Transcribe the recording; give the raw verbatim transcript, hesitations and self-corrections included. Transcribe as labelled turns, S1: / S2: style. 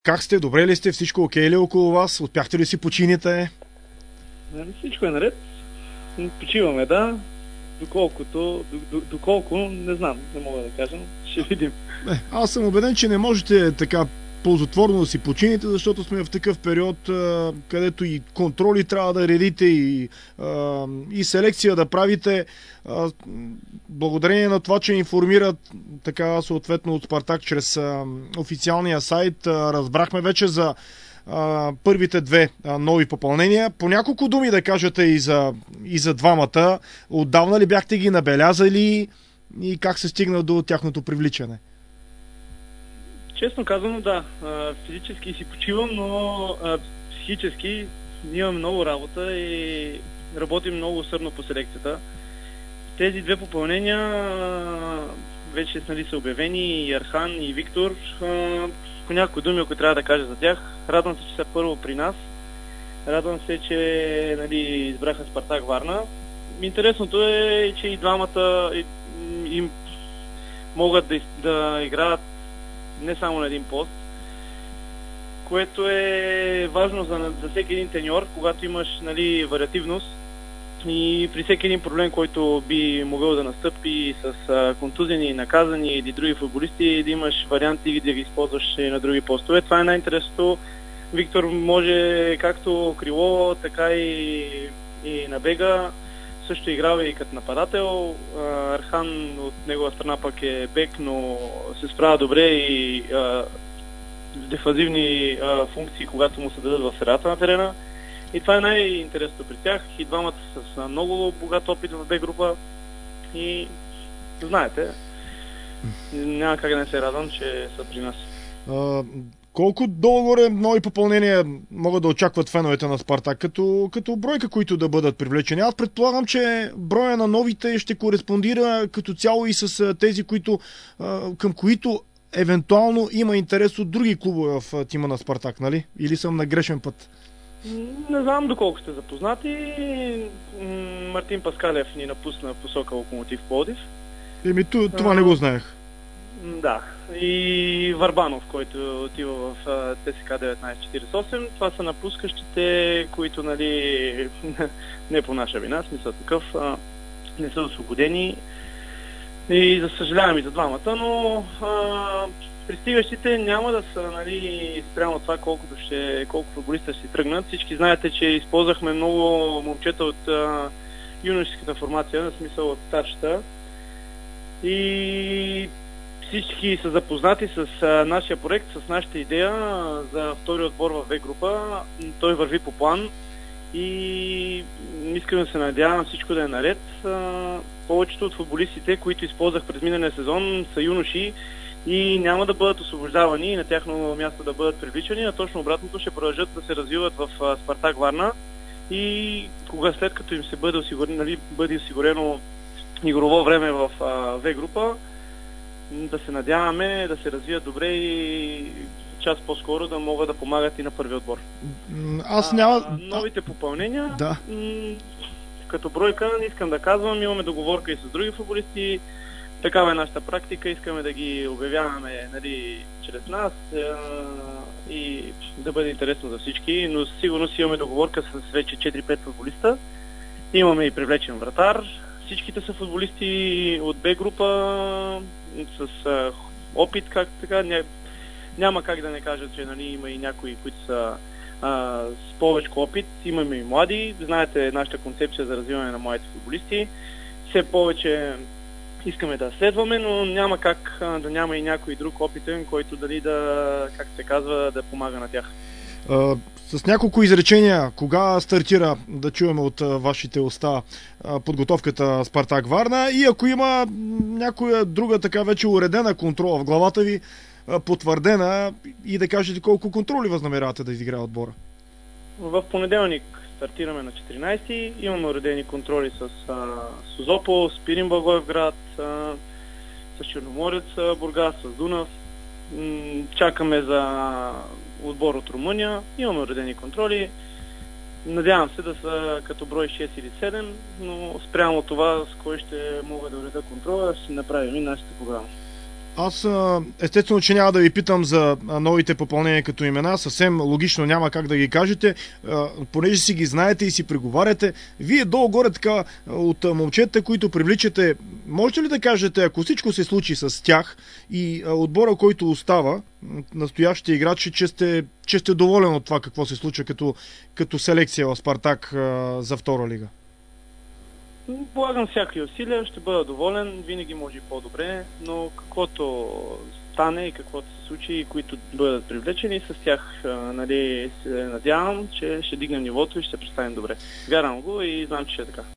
S1: Как сте? Добре ли сте? Всичко окей ли около вас? Успяхте ли си почините?
S2: Нали, всичко е наред. Почиваме, да. Доколкото, доколко, не знам, не мога да кажа, ще видим.
S1: Е, аз съм убеден, че не можете така ползотворно да си почините, защото сме в такъв период, където и контроли трябва да редите, и, и селекция да правите. Благодарение на това, че информират така съответно от Спартак чрез официалния сайт, разбрахме вече за първите две нови попълнения. По няколко думи да кажете и за, и за двамата. Отдавна ли бяхте ги набелязали и как се стигна до тяхното привличане?
S2: Честно казано, да. Физически си почивам, но психически имам много работа и работим много усърдно по селекцията. Тези две попълнения вече нали, са обявени, и Архан, и Виктор. По някои думи, ако трябва да кажа за тях, радвам се, че са първо при нас. Радвам се, че нали, избраха Спартак Варна. Интересното е, че и двамата им могат да, да играят не само на един пост, което е важно за, за всеки един треньор, когато имаш нали, вариативност и при всеки един проблем, който би могъл да настъпи с а, контузени, наказани или други футболисти, да имаш варианти да ги използваш и на други постове. Това е най-интересното. Виктор може както крило, така и, и на бега. Също играва и като нападател. Архан от негова страна пък е бек, но се справя добре и а, дефазивни а, функции, когато му се дадат в средата на терена. И това е най-интересното при тях. И двамата са с много богат опит в Б група. И знаете, няма как да не се радвам, че са при нас.
S1: А, колко долу-горе нови попълнения могат да очакват феновете на Спартак, като, като бройка, които да бъдат привлечени? Аз предполагам, че броя на новите ще кореспондира като цяло и с тези, които, към които евентуално има интерес от други клубове в тима на Спартак, нали? Или съм на грешен път?
S2: Не знам доколко сте запознати. Мартин Паскалев ни напусна посока Локомотив Пловдив.
S1: Еми, това не го знаех.
S2: Да. И Върбанов, който отива в ТСК деветнайсет четирийсет и осем. Това са напускащите, които нали не по наша вина, смисъл такъв, не са освободени. И за съжалявам и за двамата, но а, пристигащите няма да са нали, спрямо това колкото ще, колко футболиста ще тръгнат. Всички знаете, че използвахме много момчета от а, юношеската формация, на смисъл от старшата. И всички са запознати с а, нашия проект, с нашата идея за втори отбор в В група. Той върви по план и искам да се надявам всичко да е наред. А, повечето от футболистите, които използвах през миналия сезон, са юноши и няма да бъдат освобождавани и на тяхно място да бъдат привличани, а точно обратното ще продължат да се развиват в а, Спартак Варна и кога след като им се бъде осигурено, нали, бъде осигурено игрово време в а, В група, да се надяваме да се развият добре и час по-скоро да могат да помагат и на първи отбор.
S1: Аз няма...
S2: А, новите попълнения,
S1: да.
S2: м- като бройка не искам да казвам, имаме договорка и с други футболисти. Такава е нашата практика, искаме да ги обявяваме нали, чрез нас е, и да бъде интересно за всички, но сигурно си имаме договорка с вече четири-пет футболиста. Имаме и привлечен вратар. Всичките са футболисти от Б група с а, опит, как така. Ня, няма как да не кажа, че нали, има и някои, които са а, с повече опит. Имаме и млади. Знаете нашата концепция за развиване на младите футболисти. Все повече искаме да следваме, но няма как а, да няма и някой друг опитен, който дали да, как се казва, да помага на тях.
S1: Uh, с няколко изречения, кога стартира, да чуваме от uh, вашите уста, uh, подготовката Спартак Варна и ако има някоя друга така вече уредена контрола в главата ви, uh, потвърдена и да кажете колко контроли възнамерявате да изиграе отбора?
S2: В понеделник стартираме на четиринайсети, имаме уредени контроли с uh, Созопол, Спирин Благоевград, uh, с Черноморец, Бургас, с Дунав. М- чакаме за отбор от Румъния, имаме уредени контроли. Надявам се да са като брой шест или седем, но спрямо това с кой ще мога да уреда контрола, ще направим и нашата програма.
S1: Аз естествено, че няма да ви питам за новите попълнения като имена, съвсем логично няма как да ги кажете, понеже си ги знаете и си преговаряте. Вие долу-горе така от момчета, които привличате, можете ли да кажете, ако всичко се случи с тях и отбора, който остава, настоящите играчи, че сте, че сте доволен от това какво се случва като, като селекция в Спартак за втора лига?
S2: Полагам всякакви усилия, ще бъда доволен, винаги може и по-добре, но каквото стане и каквото се случи и които бъдат привлечени, с тях нали, се надявам, че ще дигнем нивото и ще се представим добре. Вярвам го и знам, че ще е така.